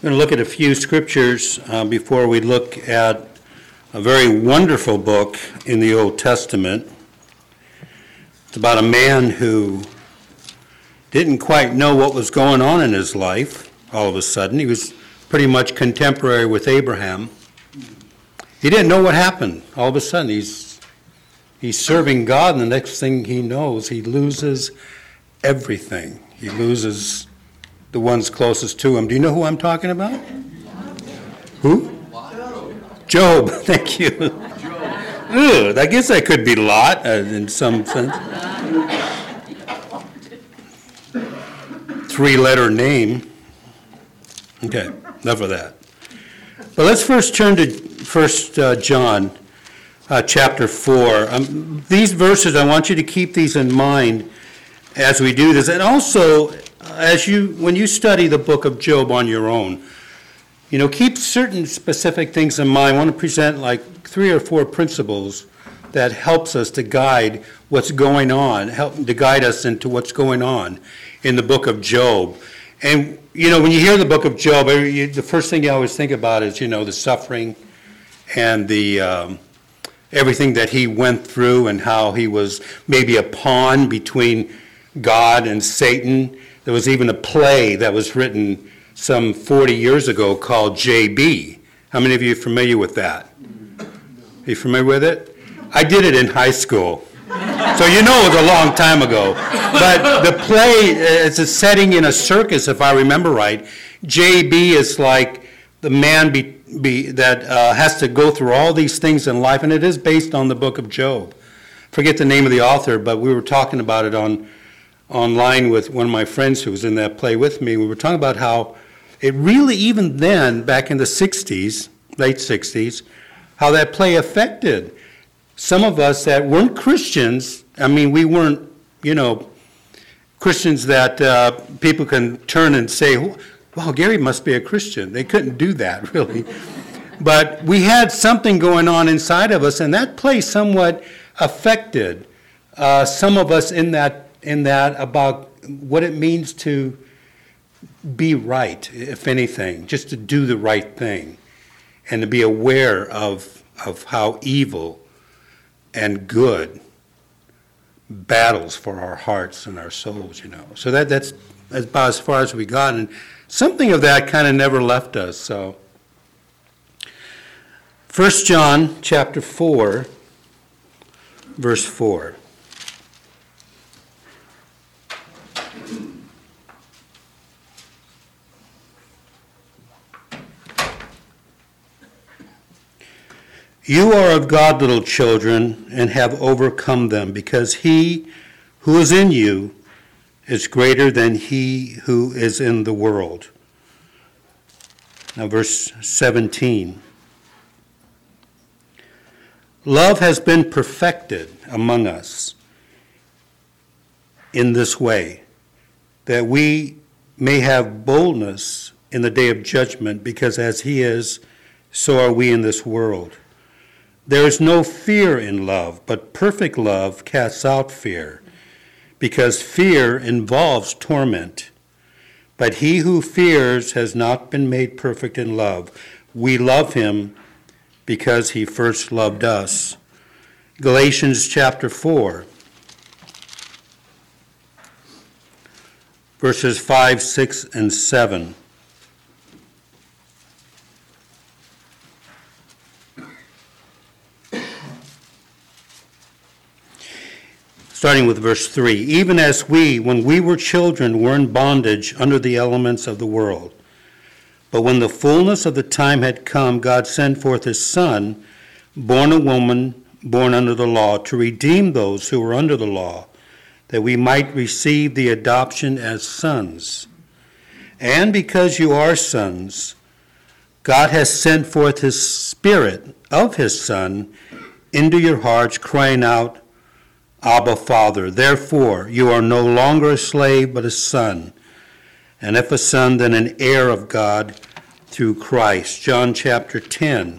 going to look at a few scriptures before we look at a very wonderful book in the Old Testament. It's about a man who didn't quite know what was going on in his life all of a sudden. He was pretty much contemporary with Abraham. He didn't know what happened. All of a sudden, he's serving God, and the next thing he knows, he loses everything. He loses the ones closest to him. Do you know who I'm talking about? Who? Job. Thank you. Ugh, I guess that could be Lot in some sense. Three-letter name. Okay, enough of that. But let's first turn to 1 John chapter 4. These verses, I want you to keep these in mind as we do this. And also, when you study the book of Job on your own, keep certain specific things in mind. I want to present like 3 or 4 principles that helps us to guide what's going on, help to guide us into what's going on in the book of Job. And, when you hear the book of Job, the first thing you always think about is, the suffering and the everything that he went through and how he was maybe a pawn between God and Satan. There was even a play that was written some 40 years ago called J.B. How many of you are familiar with that? Are you familiar with it? I did it in high school. So it was a long time ago. But the play is a setting in a circus, if I remember right. J.B. is like the man that has to go through all these things in life, and it is based on the book of Job. Forget the name of the author, but we were talking about it online with one of my friends who was in that play with me. We were talking about how it really, even then, back in the 60s, late 60s, how that play affected some of us that weren't Christians. I mean, we weren't, Christians that people can turn and say, well, Gary must be a Christian. They couldn't do that, really. But we had something going on inside of us, and that play somewhat affected some of us in that about what it means to be right, if anything, just to do the right thing, and to be aware of how evil and good battles for our hearts and our souls, So that's about as far as we got, and something of that kind of never left us. So 1 John chapter 4, verse 4. You are of God, little children, and have overcome them, because he who is in you is greater than he who is in the world. Now, verse 17. Love has been perfected among us in this way, that we may have boldness in the day of judgment, because as he is, so are we in this world. There is no fear in love, but perfect love casts out fear, because fear involves torment. But he who fears has not been made perfect in love. We love him because he first loved us. Galatians chapter 4, verses 5, 6, and 7. Starting with verse 3, even as we, when we were children, were in bondage under the elements of the world. But when the fullness of the time had come, God sent forth his Son, born a woman, born under the law, to redeem those who were under the law, that we might receive the adoption as sons. And because you are sons, God has sent forth his Spirit of his Son into your hearts, crying out, Abba, Father. Therefore, you are no longer a slave, but a son. And if a son, then an heir of God through Christ. John chapter 10.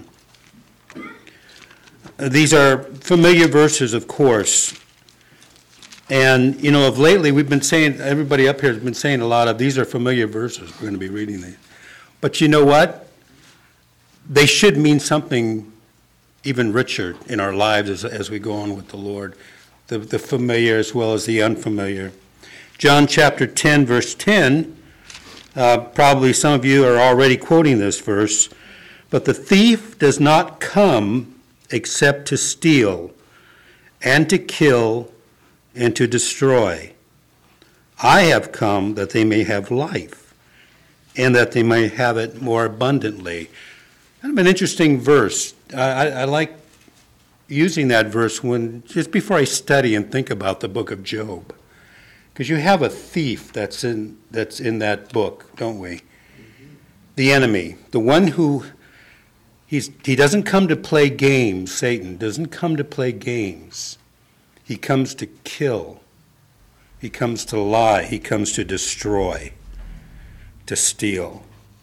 These are familiar verses, of course. And, of lately we've been saying, everybody up here has been saying a lot of, these are familiar verses. We're going to be reading these. But you know what? They should mean something even richer in our lives as we go on with the Lord, the familiar as well as the unfamiliar. John chapter 10, verse 10, probably some of you are already quoting this verse, but the thief does not come except to steal and to kill and to destroy. I have come that they may have life and that they may have it more abundantly. Kind of an interesting verse. I like using that verse just before I study and think about the book of Job. Because you have a thief that's in that book, don't we? The enemy, the one who he doesn't come to play games. Satan doesn't come to play games. He comes to kill. He comes to lie. He comes to destroy, to steal.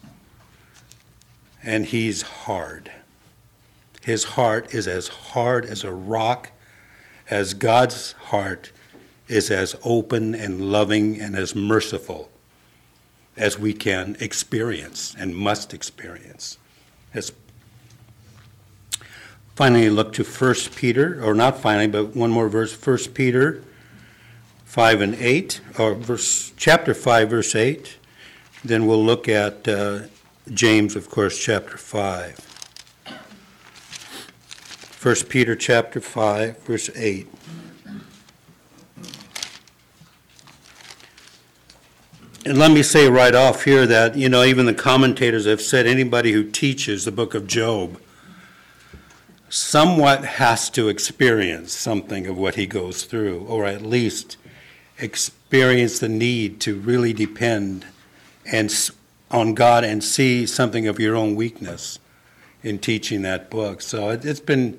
And he's hard. His heart is as hard as a rock, as God's heart is as open and loving and as merciful as we can experience and must experience. Finally, look to 1 Peter, or not finally, but one more verse, 1 Peter 5 and 8, or chapter 5, verse 8. Then we'll look at James, of course, chapter 5. 1 Peter chapter 5, verse 8. And let me say right off here that, even the commentators have said anybody who teaches the book of Job somewhat has to experience something of what he goes through, or at least experience the need to really depend on God and see something of your own weakness in teaching that book. So it's just been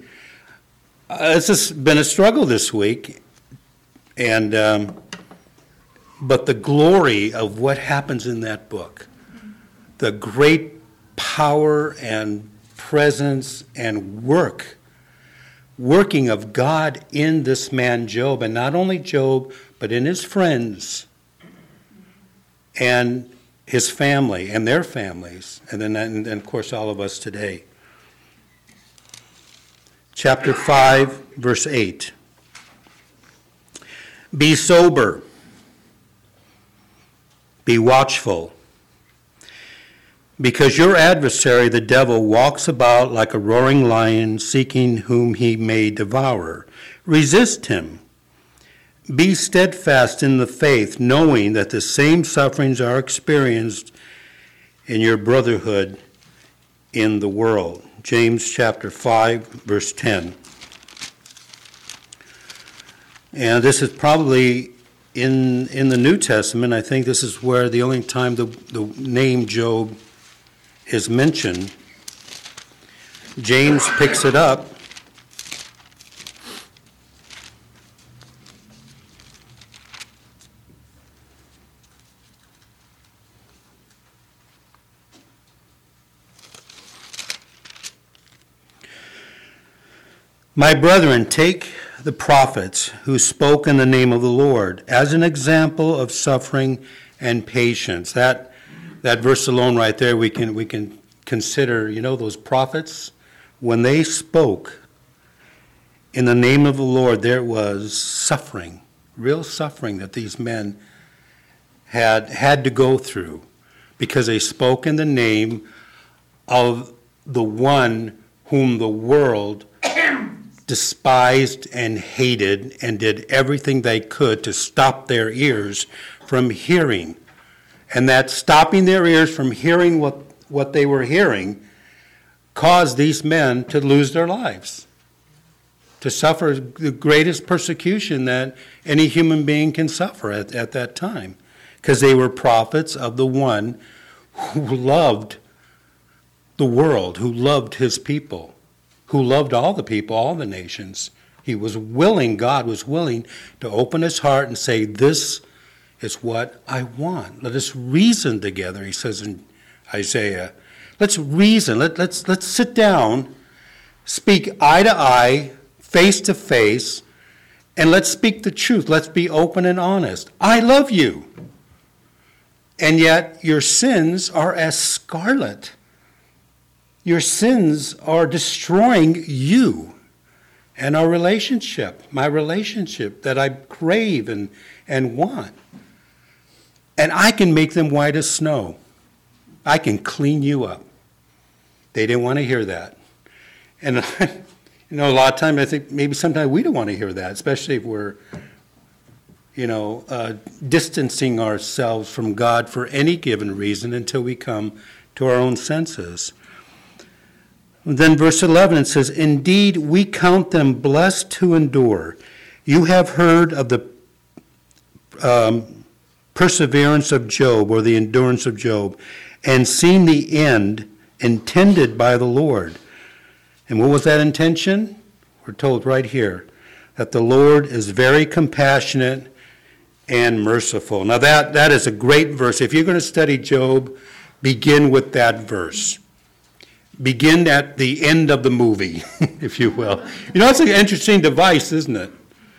a struggle this week, and but the glory of what happens in that book, the great power and presence and working of God in this man Job, and not only Job, but in his friends and his family and their families, and of course all of us today. Chapter 5, verse 8. Be sober, be watchful, because your adversary, the devil, walks about like a roaring lion, seeking whom he may devour. Resist him. Be steadfast in the faith, knowing that the same sufferings are experienced in your brotherhood in the world. James chapter 5, verse 10. And this is probably in the New Testament. I think this is where the only time the name Job is mentioned. James picks it up. My brethren, take the prophets who spoke in the name of the Lord as an example of suffering and patience. That verse alone right there, we can consider, those prophets, when they spoke in the name of the Lord, there was suffering, real suffering that these men had to go through because they spoke in the name of the one whom the world despised and hated and did everything they could to stop their ears from hearing. And that stopping their ears from hearing what they were hearing caused these men to lose their lives, to suffer the greatest persecution that any human being can suffer at that time, because they were prophets of the one who loved the world, who loved his people, who loved all the people, all the nations. God was willing to open his heart and say, this is what I want. Let us reason together, he says in Isaiah. Let's reason. Let's sit down, speak eye to eye, face to face, and let's speak the truth. Let's be open and honest. I love you. and yet your sins are as scarlet. Your sins are destroying you and our relationship, my relationship that I crave and want. And I can make them white as snow. I can clean you up. They didn't want to hear that. And a lot of times I think maybe sometimes we don't want to hear that, especially if we're, distancing ourselves from God for any given reason until we come to our own senses. And then verse 11, it says, "Indeed, we count them blessed to endure. You have heard of the perseverance of Job, or the endurance of Job, and seen the end intended by the Lord." And what was that intention? We're told right here that the Lord is very compassionate and merciful. Now that is a great verse. If you're going to study Job, begin with that verse. Begin at the end of the movie, if you will. It's an interesting device, isn't it?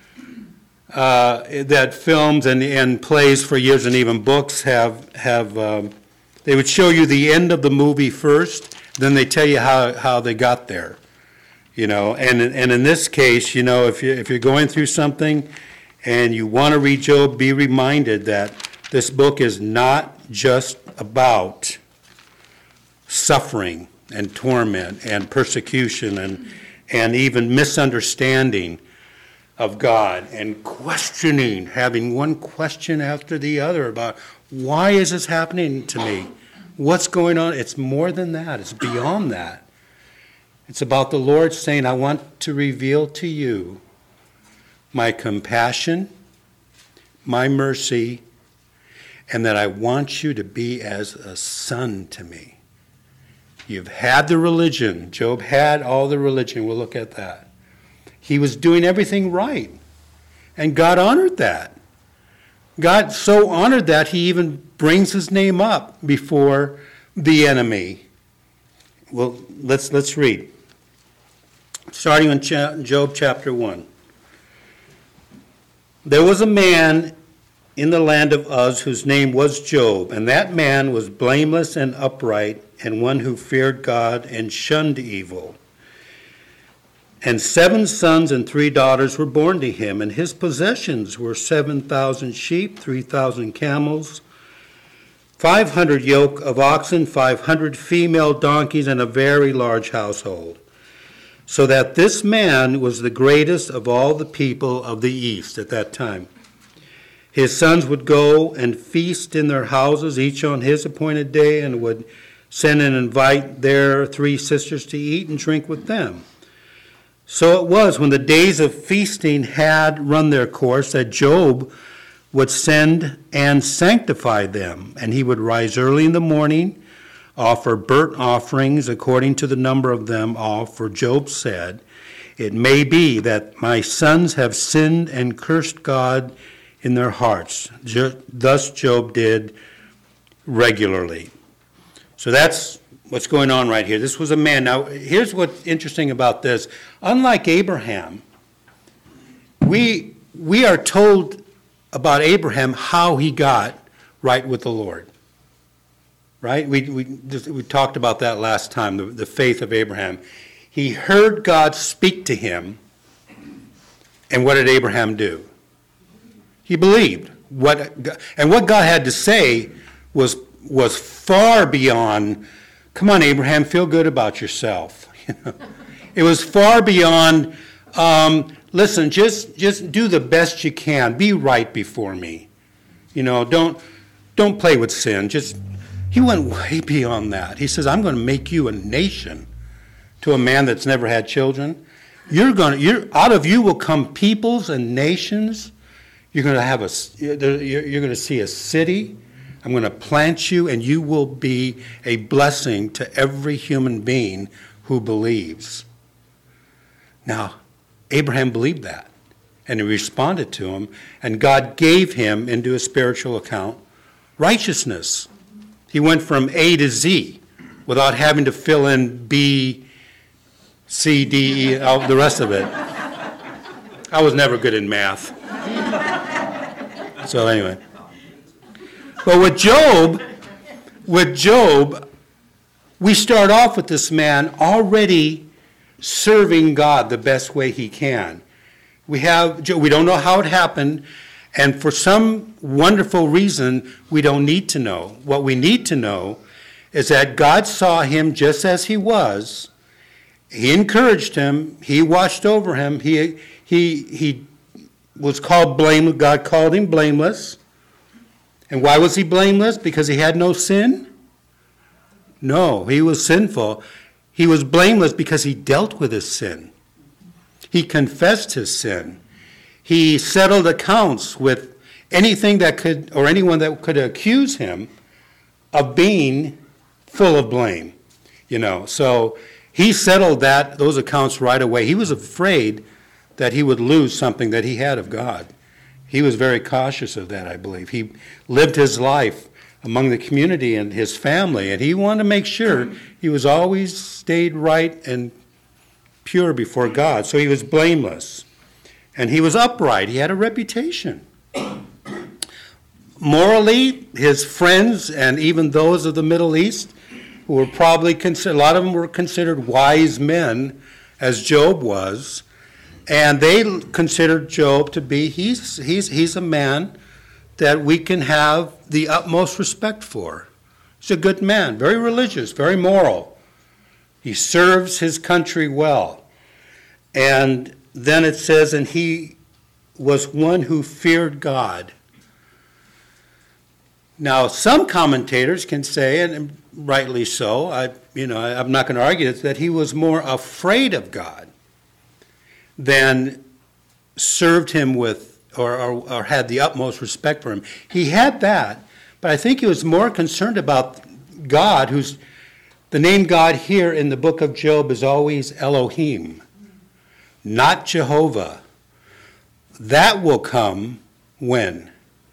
That films and plays for years and even books have they would show you the end of the movie first, then they tell you how they got there. And in this case, if you're going through something and you want to read Job, be reminded that this book is not just about suffering and torment and persecution and even misunderstanding of God and questioning, having one question after the other about why is this happening to me? What's going on? It's more than that. It's beyond that. It's about the Lord saying, I want to reveal to you my compassion, my mercy, and that I want you to be as a son to me. You've had the religion. Job had all the religion. We'll look at that. He was doing everything right. And God honored that. God so honored that he even brings his name up before the enemy. Well, let's read. Starting in Job chapter 1. There was a man in the land of Uz whose name was Job, and that man was blameless and upright, and one who feared God and shunned evil. And 7 sons and 3 daughters were born to him, and his possessions were 7,000 sheep, 3,000 camels, 500 yoke of oxen, 500 female donkeys, and a very large household. So that this man was the greatest of all the people of the east at that time. His sons would go and feast in their houses, each on his appointed day, and would send and invite their 3 sisters to eat and drink with them. So it was, when the days of feasting had run their course, that Job would send and sanctify them, and he would rise early in the morning, offer burnt offerings according to the number of them all, for Job said, "It may be that my sons have sinned and cursed God in their hearts." Thus Job did regularly. So that's what's going on right here. This was a man. Now, here's what's interesting about this. Unlike Abraham, we are told about Abraham how he got right with the Lord. Right? We talked about that last time, the faith of Abraham. He heard God speak to him, and what did Abraham do? He believed. What God had to say was far beyond, come on, Abraham, feel good about yourself. It was far beyond, listen, just do the best you can. Be right before me. Don't play with sin. He went way beyond that. He says, I'm going to make you a nation, to a man that's never had children. Out of you will come peoples and nations. You're going to see a city. I'm going to plant you, and you will be a blessing to every human being who believes. Now, Abraham believed that, and he responded to him, and God gave him, into a spiritual account, righteousness. He went from A to Z without having to fill in B, C, D, E, the rest of it. I was never good in math. So anyway. But with Job, we start off with this man already serving God the best way he can. We don't know how it happened, and for some wonderful reason, we don't need to know. What we need to know is that God saw him just as he was. He encouraged him. He watched over him. He was called blameless. God called him blameless. And why was he blameless? Because he had no sin? No, he was sinful. He was blameless because he dealt with his sin. He confessed his sin. He settled accounts with anything that could, or anyone that could accuse him of being full of blame. So he settled those accounts right away. He was afraid that he would lose something that he had of God. He was very cautious of that, I believe. He lived his life among the community and his family, and he wanted to make sure he was always stayed right and pure before God. So he was blameless. And he was upright. He had a reputation. Morally, his friends and even those of the Middle East, who were probably considered, a lot of them were considered wise men, as Job was, and they considered Job to be, he's a man that we can have the utmost respect for. He's a good man, very religious, very moral. He serves his country well. And then it says, and he was one who feared God. Now, some commentators can say, and rightly so, I'm not going to argue this, that he was more afraid of God than served him with or had the utmost respect for him. He had that, but I think he was more concerned about God, the name God here in the book of Job is always Elohim, not Jehovah. That will come when?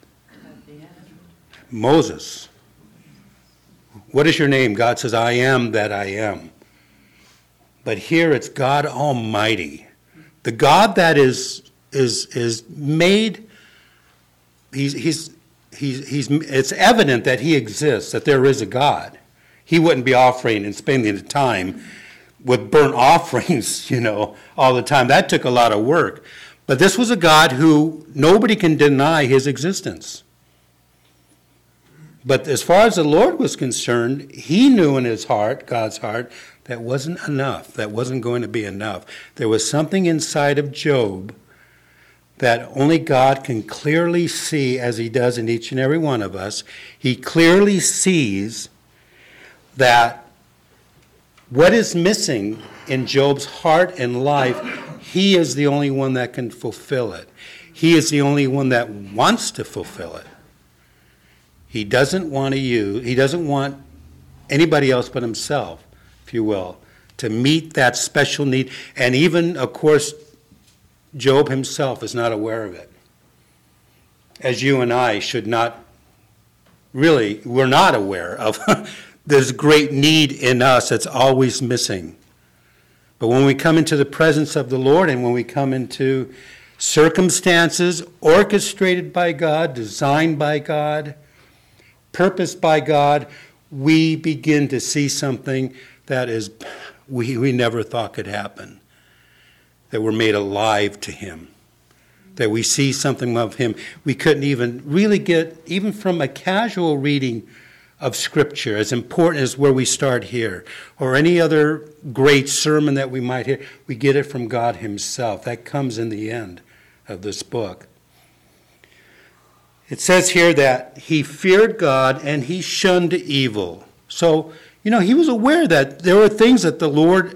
Moses. What is your name? God says, I am that I am. But here it's God Almighty. The God that is made, it's evident that he exists, that there is a God. He wouldn't be offering and spending the time with burnt offerings, all the time. That took a lot of work. But this was a God who nobody can deny his existence. But as far as the Lord was concerned, he knew in his heart, God's heart, that wasn't enough. That wasn't going to be enough. There was something inside of Job that only God can clearly see, as he does in each and every one of us. He clearly sees that what is missing in Job's heart and life, he is the only one that can fulfill it. He is the only one that wants to fulfill it. He doesn't want anybody else but himself, if you will, to meet that special need. And even, of course, Job himself is not aware of it. As you and I should not, really, we're not aware of this great need in us that's always missing. But when we come into the presence of the Lord and when we come into circumstances orchestrated by God, designed by God, purposed by God, we begin to see something that is we never thought could happen. That we're made alive to him. That we see something of him we couldn't even really get, even from a casual reading of Scripture, as important as where we start here, or any other great sermon that we might hear. We get it from God himself. That comes in the end of this book. It says here that he feared God and he shunned evil. So, he was aware that there were things that the Lord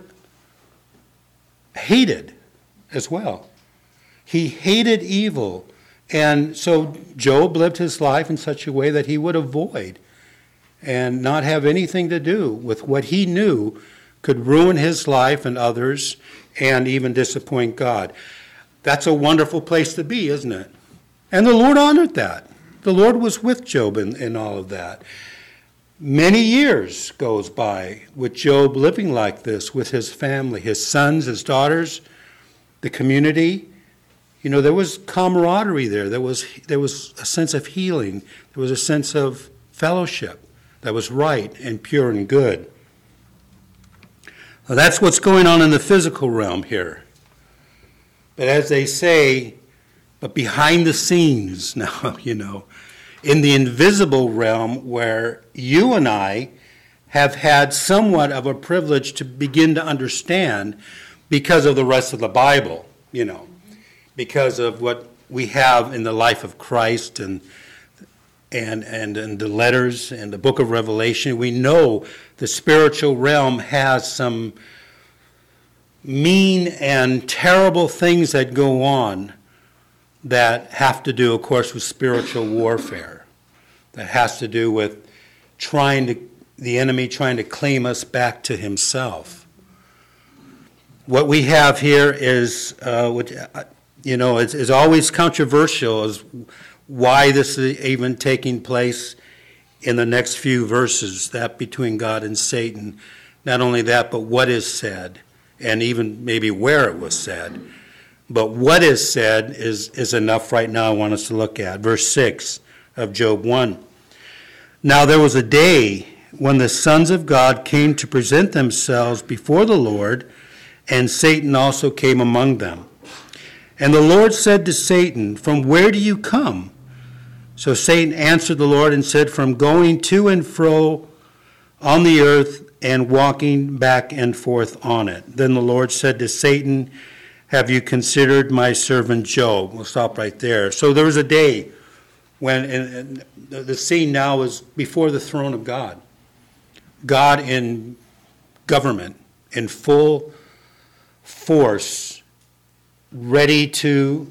hated as well. He hated evil. And so Job lived his life in such a way that he would avoid and not have anything to do with what he knew could ruin his life and others and even disappoint God. That's a wonderful place to be, isn't it? And the Lord honored that. The Lord was with Job in all of that. Many years goes by with Job living like this with his family, his sons, his daughters, the community. there was camaraderie there. There was a sense of healing. There was a sense of fellowship that was right and pure and good. Now, that's what's going on in the physical realm here. But as they say, but behind the scenes now, in the invisible realm where you and I have had somewhat of a privilege to begin to understand because of the rest of the Bible, because of what we have in the life of Christ and the letters and the book of Revelation. We know the spiritual realm has some mean and terrible things that go on that have to do, of course, with spiritual warfare. That has to do with the enemy trying to claim us back to himself. What we have here is, is always controversial as why this is even taking place in the next few verses, that between God and Satan. Not only that, but what is said, and even maybe where it was said. But what is said is enough right now I want us to look at. Verse 6 of Job 1. Now there was a day when the sons of God came to present themselves before the Lord, and Satan also came among them. And the Lord said to Satan, "From where do you come?" So Satan answered the Lord and said, "From going to and fro on the earth and walking back and forth on it." Then the Lord said to Satan, "Have you considered my servant Job?" We'll stop right there. So there was a day when, and the scene now is before the throne of God. God in government, in full force, ready to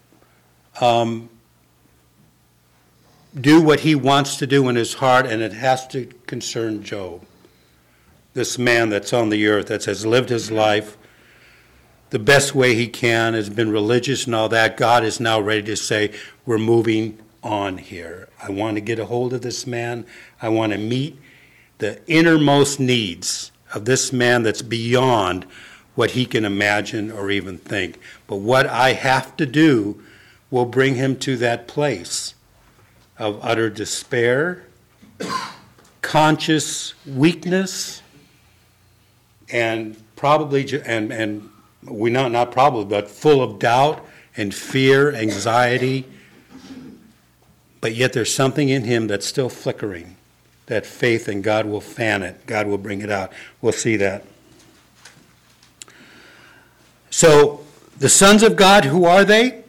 do what he wants to do in his heart, and it has to concern Job. This man that's on the earth, that has lived his life the best way he can, has been religious and all that. God is now ready to say, we're moving on here. I want to get a hold of this man. I want to meet the innermost needs of this man that's beyond what he can imagine or even think. But what I have to do will bring him to that place of utter despair, conscious weakness, and probably, and we not probably, but full of doubt and fear, anxiety. But yet there's something in him that's still flickering, that faith, and God will fan it. God will bring it out. We'll see that. So the sons of God, who are they?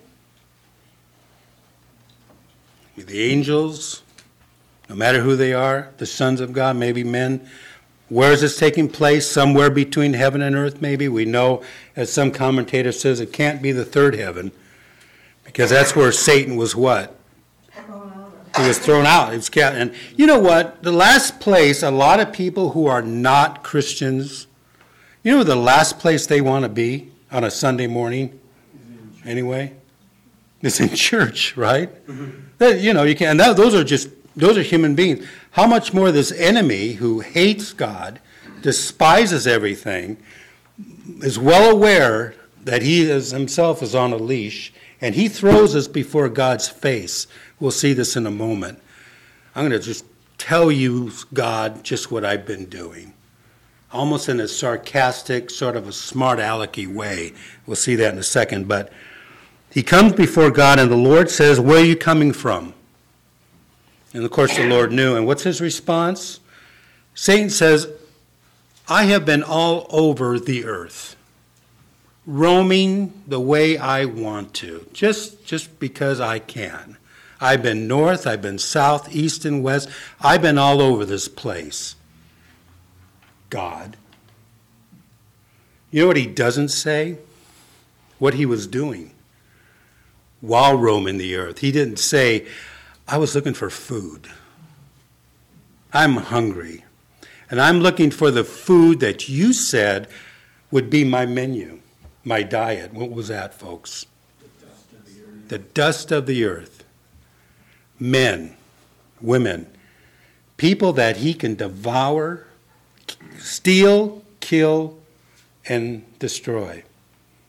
The angels, no matter who they are, the sons of God, maybe men. Where is this taking place? Somewhere between heaven and earth, maybe. We know, as some commentator says, it can't be the third heaven, because that's where Satan was what? He was thrown out. He was cast. And you know what? The last place, a lot of people who are not Christians, the last place they want to be on a Sunday morning, anyway? It's in church, right? Mm-hmm. You can. And those are human beings. How much more this enemy who hates God, despises everything, is well aware that he himself is on a leash, and he throws us before God's face. We'll see this in a moment. I'm going to just tell you, God, just what I've been doing. Almost in a sarcastic, sort of a smart alecky way. We'll see that in a second. But he comes before God, and the Lord says, "Where are you coming from?" And of course the Lord knew. And what's his response? Satan says, "I have been all over the earth, roaming the way I want to, just because I can. I've been north, I've been south, east, and west. I've been all over this place." God. You know what he doesn't say? What he was doing while roaming the earth. He didn't say, "I was looking for food. I'm hungry. And I'm looking for the food that you said would be my menu, my diet." What was that, folks? The dust of the earth. Men, women, people that he can devour, steal, kill, and destroy.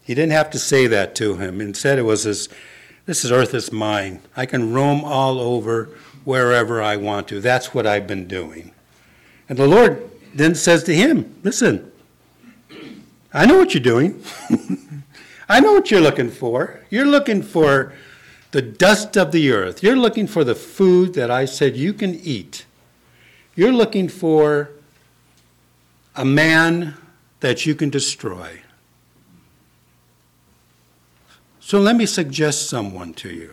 He didn't have to say that to him. Instead, it was this earth is mine. I can roam all over wherever I want to. That's what I've been doing. And the Lord then says to him, listen, I know what you're doing. I know what you're looking for. You're looking for the dust of the earth. You're looking for the food that I said you can eat. You're looking for a man that you can destroy. So let me suggest someone to you.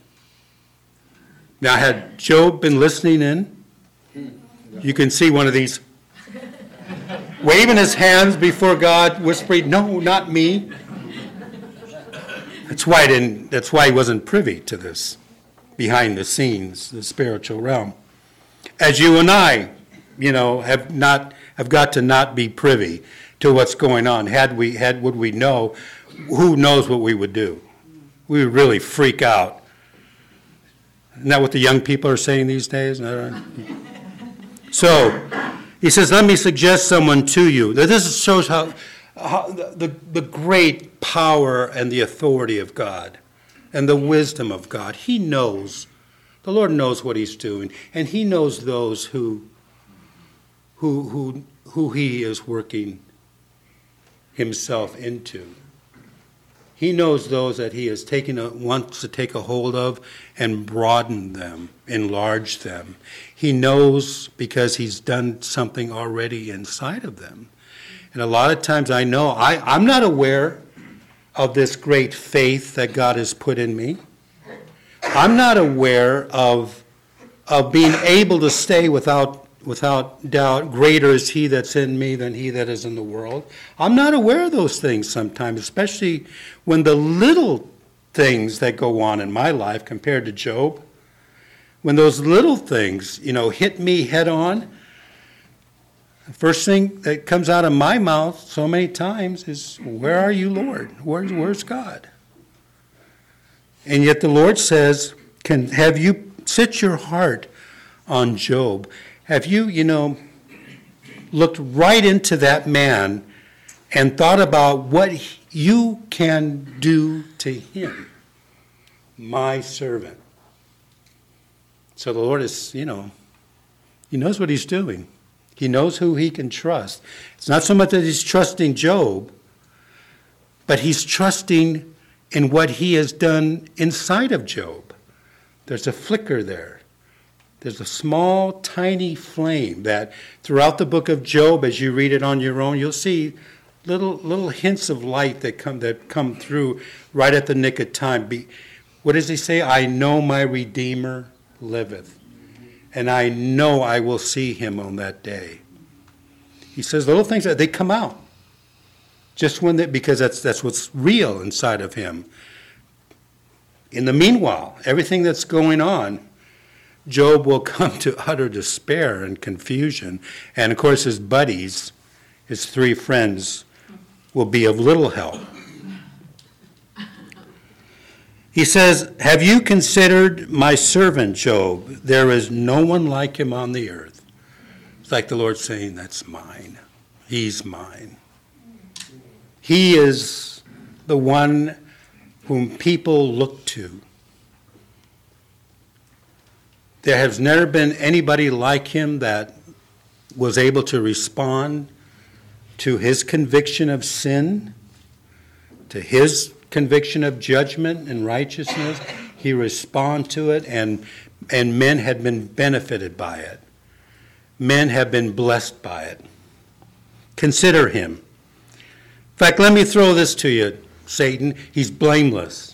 Now, had Job been listening in, you can see one of these waving his hands before God, whispering, no, not me. That's why he wasn't privy to this, behind the scenes, the spiritual realm. As you and I, have got to not be privy to what's going on. Would we know, who knows what we would do? We would really freak out. Isn't that what the young people are saying these days? So, he says, let me suggest someone to you. This shows how the great power and the authority of God and the wisdom of God. He knows. The Lord knows what he's doing. And he knows those who he is working himself into. He knows those that he is wants to take a hold of and broaden them, enlarge them. He knows because he's done something already inside of them. And a lot of times I know, I'm not aware of this great faith that God has put in me. I'm not aware of being able to stay without doubt. Greater is he that's in me than he that is in the world. I'm not aware of those things sometimes, especially when the little things that go on in my life compared to Job, when those little things, hit me head on. The first thing that comes out of my mouth so many times is, where are you, Lord? Where's God? And yet the Lord says, have you set your heart on Job? Have you, looked right into that man and thought about what you can do to him, my servant? So the Lord is, he knows what he's doing. He knows who he can trust. It's not so much that he's trusting Job, but he's trusting in what he has done inside of Job. There's a flicker there. There's a small, tiny flame that throughout the book of Job, as you read it on your own, you'll see little hints of light that come through right at the nick of time. What does he say? I know my Redeemer liveth, and I know I will see him on that day. He says little things that they come out just because that's what's real inside of him. In the meanwhile, everything that's going on, Job will come to utter despair and confusion. And of course, his buddies, his three friends, will be of little help. He says, have you considered my servant Job? There is no one like him on the earth. It's like the Lord saying, that's mine. He's mine. He is the one whom people look to. There has never been anybody like him that was able to respond to his conviction of sin, to his conviction of judgment and righteousness. He responded to it, and men had been benefited by it. Men have been blessed by it. Consider him. In fact, let me throw this to you, Satan. He's blameless.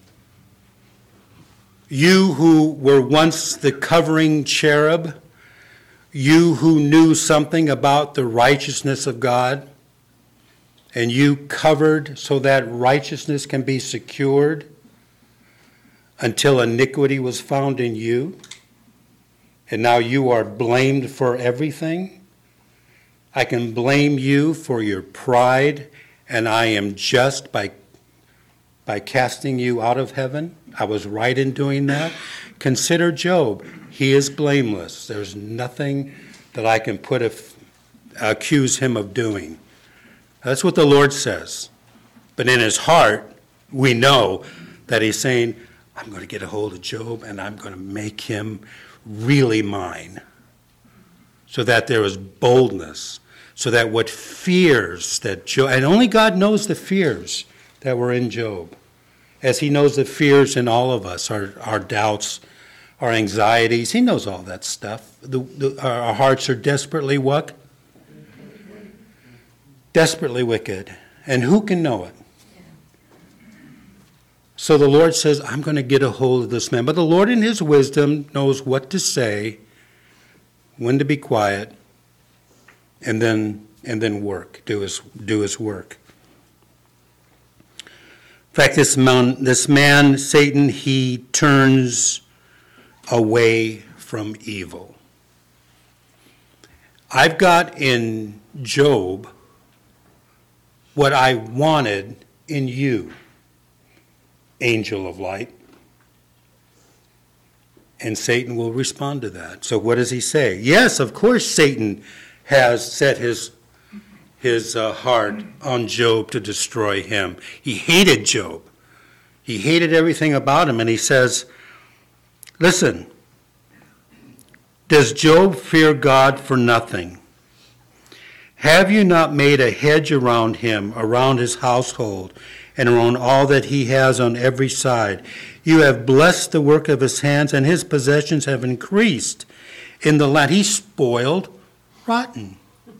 You who were once the covering cherub, you who knew something about the righteousness of God, and you covered so that righteousness can be secured until iniquity was found in you, and now you are blamed for everything. I can blame you for your pride, and I am just by casting you out of heaven. I was right in doing that. Consider Job. He is blameless. There's nothing that I can accuse him of doing. That's what the Lord says. But in his heart, we know that he's saying, I'm going to get a hold of Job and I'm going to make him really mine. So that there was boldness. So that what fears that Job, and only God knows the fears that were in Job. As he knows the fears in all of us, our doubts, our anxieties. He knows all that stuff. Our hearts are desperately what? Desperately wicked. And who can know it? So the Lord says, I'm going to get a hold of this man. But the Lord in his wisdom knows what to say, when to be quiet, and then work, do his work. In fact, this man, Satan, he turns away from evil. I've got in Job what I wanted in you, angel of light. And Satan will respond to that. So what does he say? Yes, of course Satan has set his heart on Job to destroy him. He hated Job. He hated everything about him. And he says, listen, does Job fear God for nothing? Have you not made a hedge around him, around his household, and around all that he has on every side? You have blessed the work of his hands, and his possessions have increased in the land. He's spoiled rotten.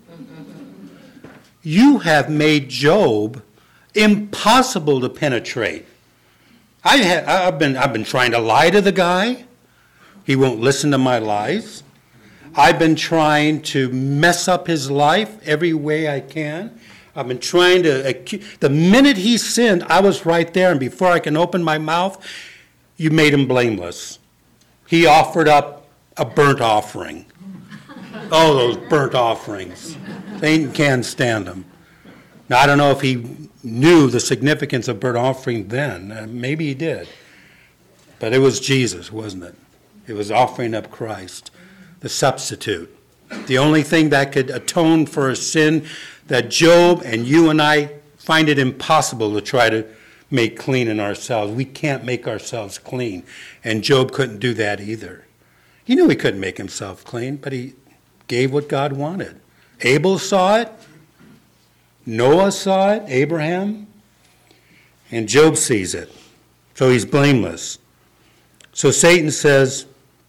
You have made Job impossible to penetrate. I've been trying to lie to the guy. He won't listen to my lies. I've been trying to mess up his life every way I can. I've been trying to, the minute he sinned, I was right there, and before I can open my mouth, you made him blameless. He offered up a burnt offering. Oh, those burnt offerings. Satan can't stand them. Now, I don't know if he knew the significance of burnt offering then. Maybe he did. But it was Jesus, wasn't it? It was offering up Christ, the substitute. The only thing that could atone for a sin that Job and you and I find it impossible to try to make clean in ourselves. We can't make ourselves clean. And Job couldn't do that either. He knew he couldn't make himself clean, but he gave what God wanted. Abel saw it. Noah saw it. Abraham. And Job sees it. So he's blameless. So Satan says,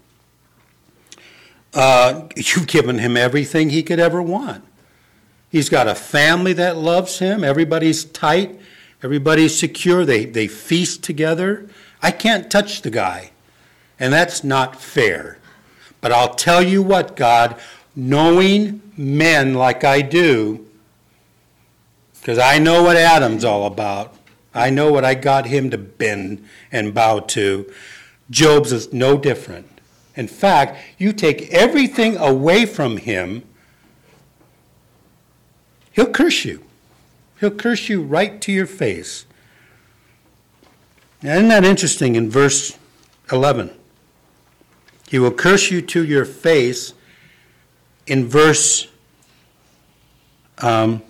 you've given him everything he could ever want. He's got a family that loves him. Everybody's tight. Everybody's secure. They feast together. I can't touch the guy. And that's not fair. But I'll tell you what, God, knowing men like I do, because I know what Adam's all about. I know what I got him to bend and bow to. Job's is no different. In fact, you take everything away from him, he'll curse you. He'll curse you right to your face. Now, isn't that interesting in verse 11? He will curse you to your face. In verse 5,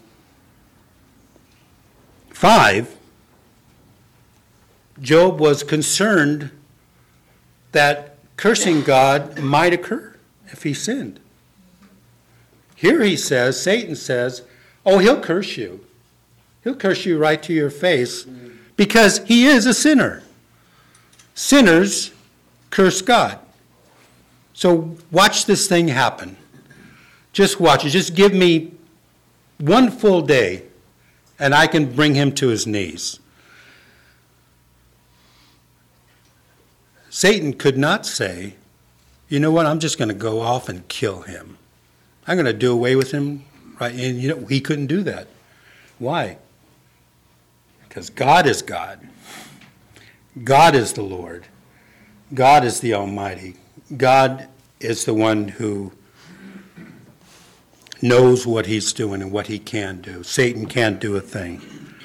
Job was concerned that cursing God might occur if he sinned. Here he says, Satan says, oh, he'll curse you. He'll curse you right to your face because he is a sinner. Sinners curse God. So watch this thing happen. Just watch it. Just give me one full day and I can bring him to his knees. Satan could not say, you know what, I'm just going to go off and kill him. I'm going to do away with him. Right? And he couldn't do that. Why? Because God is God. God is the Lord. God is the Almighty. God is the one who knows what he's doing and what he can do. Satan can't do a thing.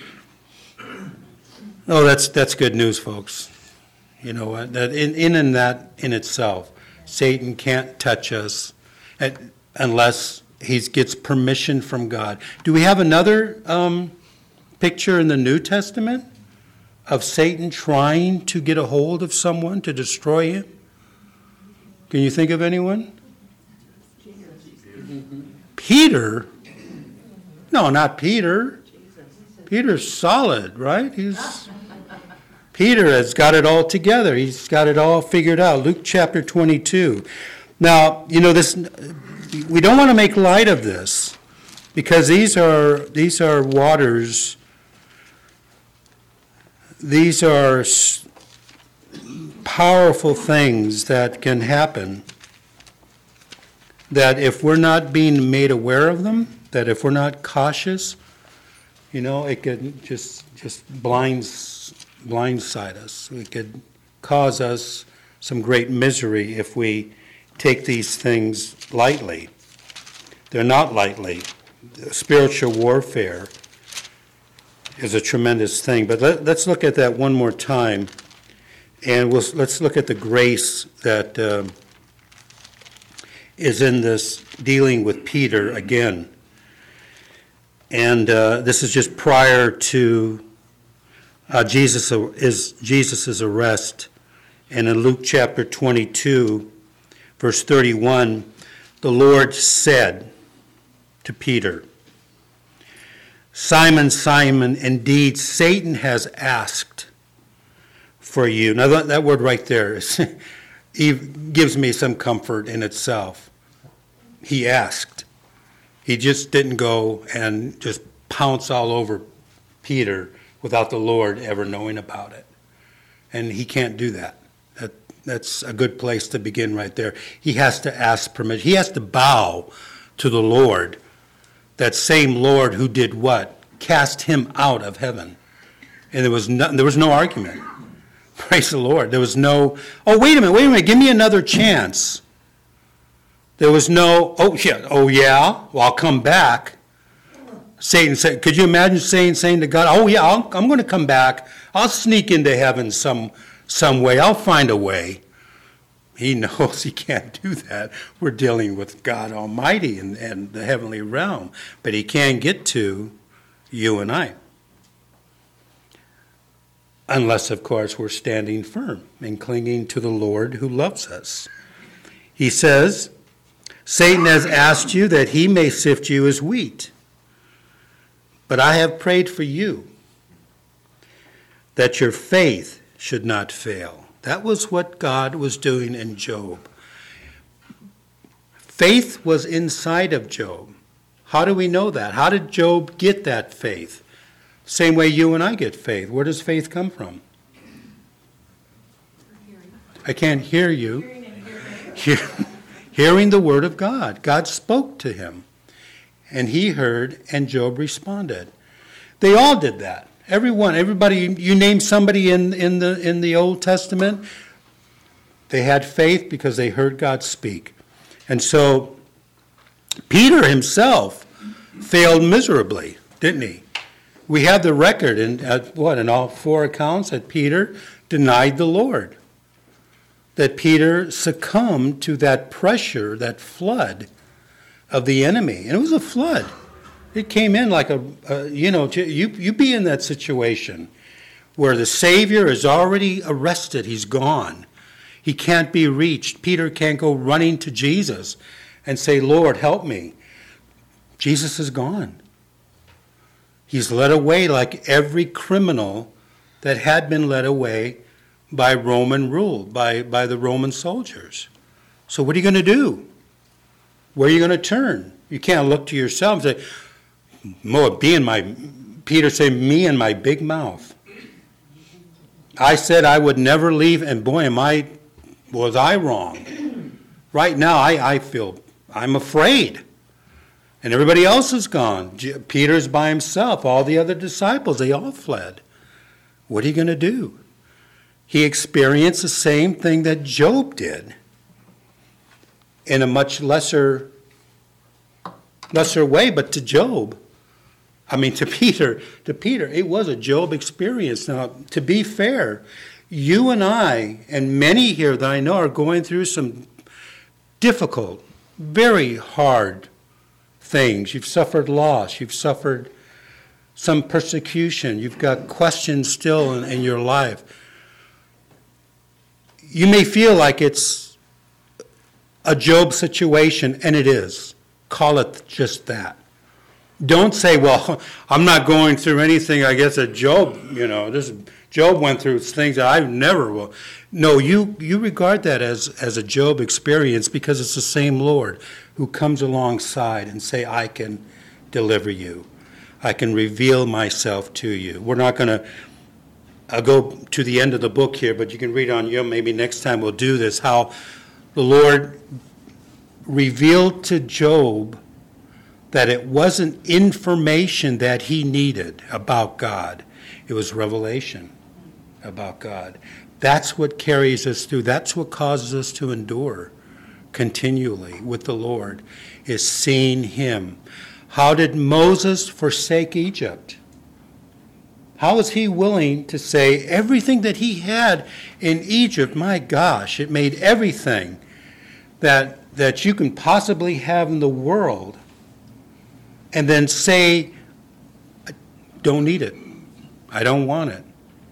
Oh, that's good news, folks. You know what? That in itself, Satan can't touch us unless he gets permission from God. Do we have another picture in the New Testament of Satan trying to get a hold of someone to destroy him? Can you think of anyone? Peter? No, not Peter. Peter's solid, right? Peter has got it all together. He's got it all figured out. Luke chapter 22. Now, this. We don't want to make light of this because these are waters. These are powerful things that can happen. That if we're not being made aware of them, that if we're not cautious, it could just blindside us. It could cause us some great misery if we take these things lightly. They're not lightly. Spiritual warfare is a tremendous thing. But let's look at that one more time, and let's look at the grace that is in this dealing with Peter again. And this is just prior to Jesus' arrest. And in Luke chapter 22, verse 31, the Lord said to Peter, "Simon, Simon, indeed Satan has asked for you." Now that word right there gives me some comfort in itself. He asked. He just didn't go and just pounce all over Peter without the Lord ever knowing about it. And he can't do that. That's a good place to begin right there. He has to ask permission. He has to bow to the Lord. That same Lord who did what? Cast him out of heaven. And there was no argument. Praise the Lord. There was no, wait a minute, give me another chance. There was no, well, I'll come back. Satan said, could you imagine Satan saying to God, I'm going to come back. I'll sneak into heaven some way. I'll find a way. He knows he can't do that. We're dealing with God Almighty and the heavenly realm. But he can get to you and I. Unless, of course, we're standing firm and clinging to the Lord who loves us. He says, Satan has asked you that he may sift you as wheat. But I have prayed for you, that your faith should not fail. That was what God was doing in Job. Faith was inside of Job. How do we know that? How did Job get that faith? Same way you and I get faith. Where does faith come from? I can't hear you. Hearing the word of God. God spoke to him. And he heard, and Job responded. They all did that. Everybody, you name somebody in the Old Testament, they had faith because they heard God speak. And so Peter himself failed miserably, didn't he? We have the record in all four accounts that Peter denied the Lord. That Peter succumbed to that pressure, that flood of the enemy. And it was a flood. It came in like you be in that situation where the Savior is already arrested. He's gone. He can't be reached. Peter can't go running to Jesus and say, Lord, help me. Jesus is gone. He's led away like every criminal that had been led away by Roman rule, by the Roman soldiers. So what are you going to do? Where are you going to turn? You can't look to yourself and say, Peter said, me and my big mouth. I said I would never leave, and boy, was I wrong. Right now, I'm afraid. And everybody else is gone. Peter's by himself. All the other disciples, they all fled. What are you going to do? He experienced the same thing that Job did in a much lesser way, but to Peter, it was a Job experience. Now, to be fair, you and I, and many here that I know, are going through some difficult, very hard things. You've suffered loss. You've suffered some persecution, you've got questions still in your life, you may feel like it's a Job situation, and it is. Call it just that. Don't say, well, I'm not going through anything, I guess, that Job, Job went through things that I never will. No, you regard that as a Job experience because it's the same Lord who comes alongside and say, I can deliver you. I can reveal myself to you. We're not going to, I'll go to the end of the book here, but you can read on, maybe next time we'll do this, how the Lord revealed to Job that it wasn't information that he needed about God. It was revelation about God. That's what carries us through. That's what causes us to endure continually with the Lord, is seeing him. How did Moses forsake Egypt? How was he willing to say everything that he had in Egypt? My gosh, it made everything that you can possibly have in the world, and then say, I don't need it. I don't want it.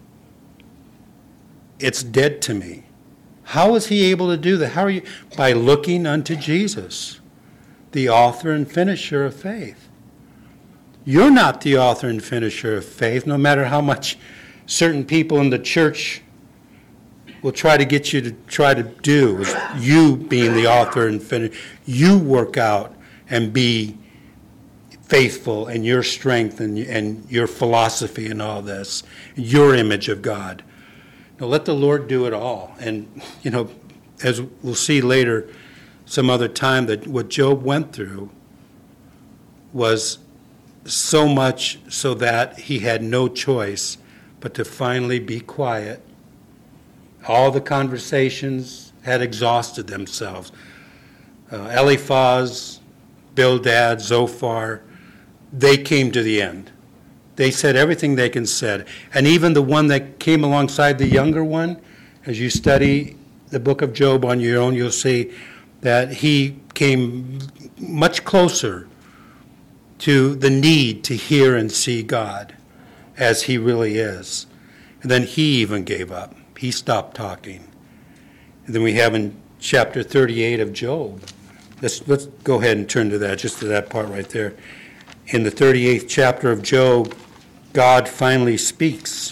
It's dead to me. How is he able to do that? How are you? By looking unto Jesus, the author and finisher of faith. You're not the author and finisher of faith, no matter how much certain people in the church will try to get you to try to do. Is you being the author and finisher. You work out and be faithful in your strength and your philosophy and all this, your image of God. Now let the Lord do it all. And, as we'll see later some other time, that what Job went through was so much so that he had no choice but to finally be quiet. All the conversations had exhausted themselves. Eliphaz, Bildad, Zophar, they came to the end. They said everything they can said. And even the one that came alongside the younger one, as you study the book of Job on your own, you'll see that he came much closer to the need to hear and see God as he really is. And then he even gave up. He stopped talking. And then we have in chapter 38 of Job. Let's go ahead and turn to that, just to that part right there. In the 38th chapter of Job, God finally speaks.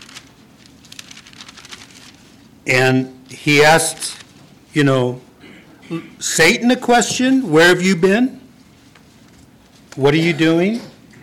And he asked, Satan a question, where have you been? What are you doing?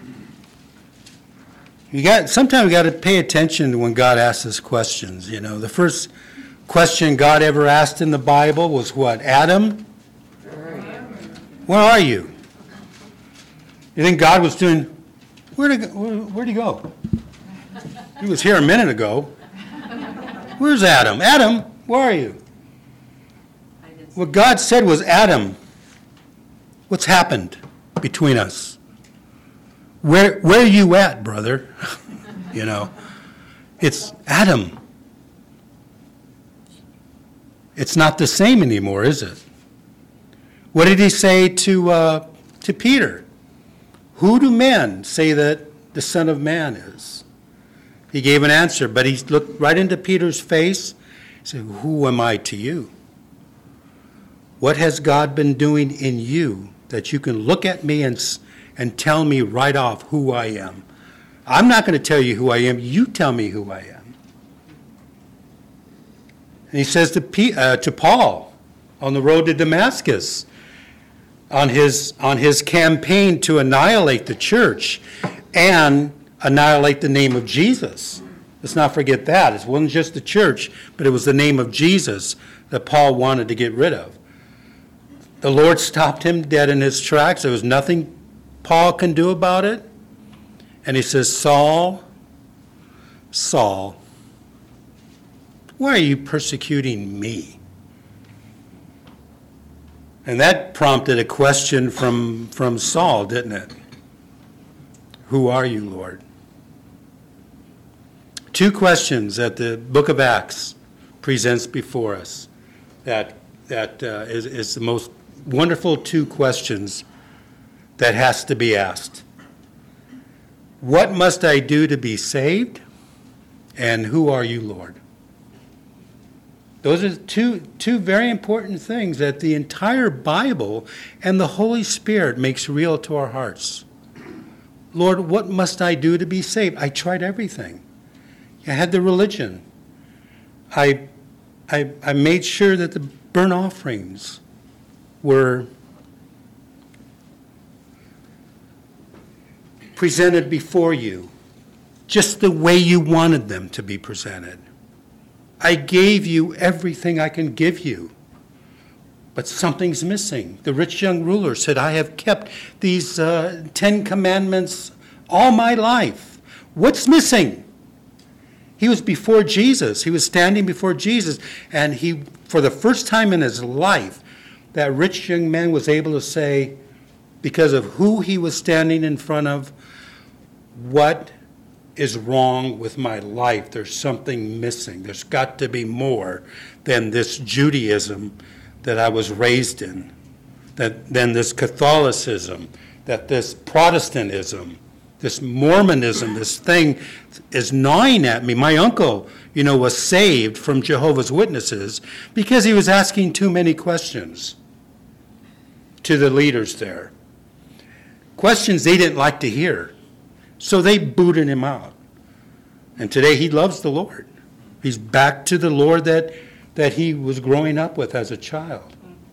Sometimes we got to pay attention when God asks us questions. The first question God ever asked in the Bible was what? Adam, where are you? You think God was doing, where'd he go? He was here a minute ago. Where's Adam? Adam, where are you? What God said was, Adam, what's happened between us? Where are you at, brother? It's Adam. It's not the same anymore, is it? What did he say to Peter? Who do men say that the Son of Man is? He gave an answer, but he looked right into Peter's face and said, who am I to you? What has God been doing in you that you can look at me and tell me right off who I am? I'm not going to tell you who I am. You tell me who I am. And he says to Paul on the road to Damascus, on his campaign to annihilate the church and annihilate the name of Jesus. Let's not forget that. It wasn't just the church, but it was the name of Jesus that Paul wanted to get rid of. The Lord stopped him dead in his tracks. There was nothing Paul can do about it. And he says, Saul, Saul, why are you persecuting me? And that prompted a question from Saul, didn't it? Who are you, Lord? Two questions that the book of Acts presents before us that is the most wonderful two questions that has to be asked. What must I do to be saved? And who are you, Lord? Those are two very important things that the entire Bible and the Holy Spirit makes real to our hearts. Lord, what must I do to be saved? I tried everything. I had the religion. I made sure that the burnt offerings were presented before you just the way you wanted them to be presented. I gave you everything I can give you, but something's missing. The rich young ruler said, I have kept these 10 commandments all my life. What's missing? He was before Jesus. He was standing before Jesus, and he, for the first time in his life, that rich young man was able to say, because of who he was standing in front of, what is wrong with my life? There's something missing. There's got to be more than this Judaism that I was raised in, than this Catholicism, that this Protestantism, this Mormonism, this thing is gnawing at me. My uncle, was saved from Jehovah's Witnesses because he was asking too many questions to the leaders there. Questions they didn't like to hear. So they booted him out. And today he loves the Lord. He's back to the Lord that he was growing up with as a child.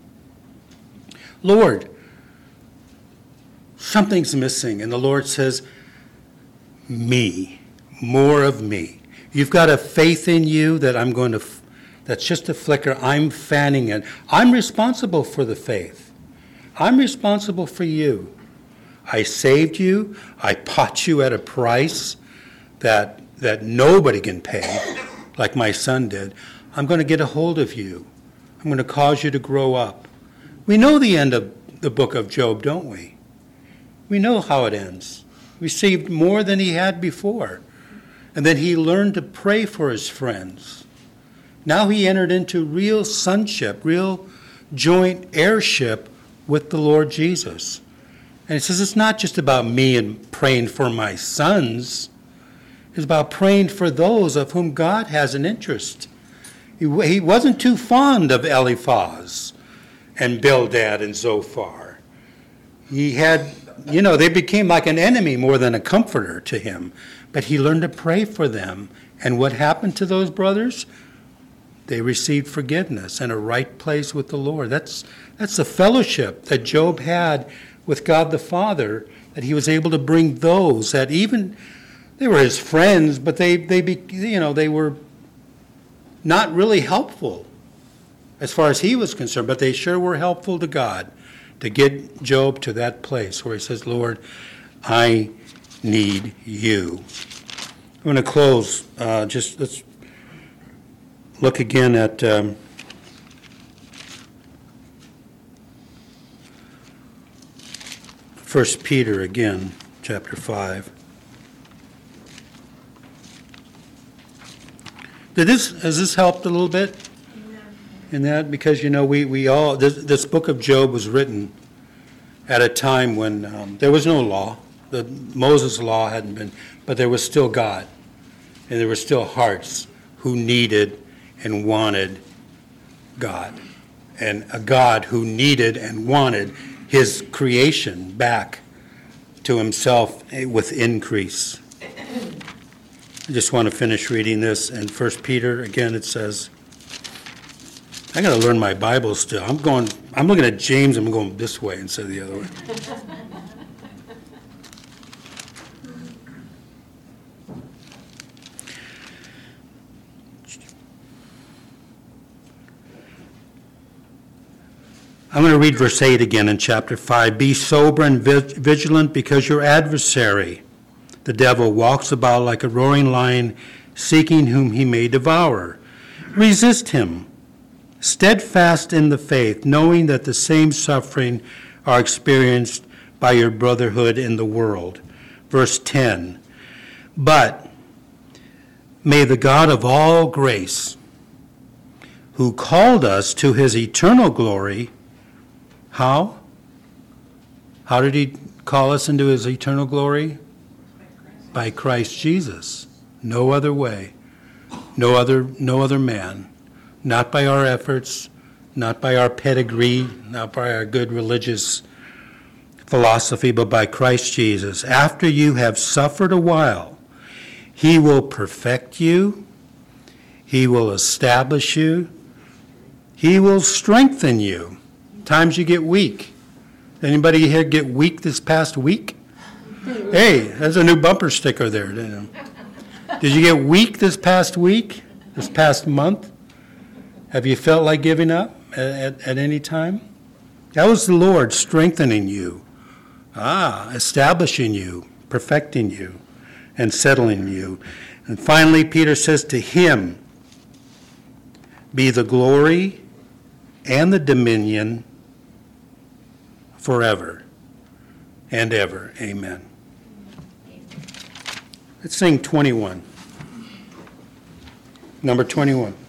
Lord, something's missing. And the Lord says, me, more of me. You've got a faith in you that that's just a flicker. I'm fanning it. I'm responsible for the faith. I'm responsible for you. I saved you. I bought you at a price that nobody can pay, like my son did. I'm going to get a hold of you. I'm going to cause you to grow up. We know the end of the book of Job, don't we? We know how it ends. Received more than he had before. And then he learned to pray for his friends. Now he entered into real sonship, real joint heirship with the Lord Jesus. And he says, it's not just about me and praying for my sons. It's about praying for those of whom God has an interest. He wasn't too fond of Eliphaz and Bildad and Zophar. He had, they became like an enemy more than a comforter to him. But he learned to pray for them. And what happened to those brothers? They received forgiveness and a right place with the Lord. That's the fellowship that Job had with God the Father, that he was able to bring those that even, they were his friends, but they were not really helpful as far as he was concerned, but they sure were helpful to God to get Job to that place where he says, Lord, I need you. I'm going to close. Let's look again at 1 Peter again, chapter 5. Has this helped a little bit? In that? Because, we all, this book of Job was written at a time when there was no law. The Moses law hadn't been, but there was still God. And there were still hearts who needed and wanted God. And a God who needed and wanted his creation back to himself with increase. I just want to finish reading this. In 1 Peter, again, it says, I got to learn my Bible still. I'm looking at James, I'm going this way instead of the other way. I'm going to read verse 8 again in chapter 5. Be sober and vigilant, because your adversary, the devil, walks about like a roaring lion, seeking whom he may devour. Resist him, steadfast in the faith, knowing that the same suffering are experienced by your brotherhood in the world. Verse 10. But may the God of all grace, who called us to his eternal glory. How? How did he call us into his eternal glory? by Christ Jesus. No other way. No other man. Not by our efforts, not by our pedigree, not by our good religious philosophy, but by Christ Jesus. After you have suffered a while, he will perfect you, he will establish you, he will strengthen you. Times you get weak. Anybody here get weak this past week? Hey, there's a new bumper sticker there. Did you get weak this past week, this past month? Have you felt like giving up at any time? That was the Lord strengthening you, establishing you, perfecting you, and settling you. And finally, Peter says, to him be the glory and the dominion forever and ever. Amen. Let's sing 21. Number 21.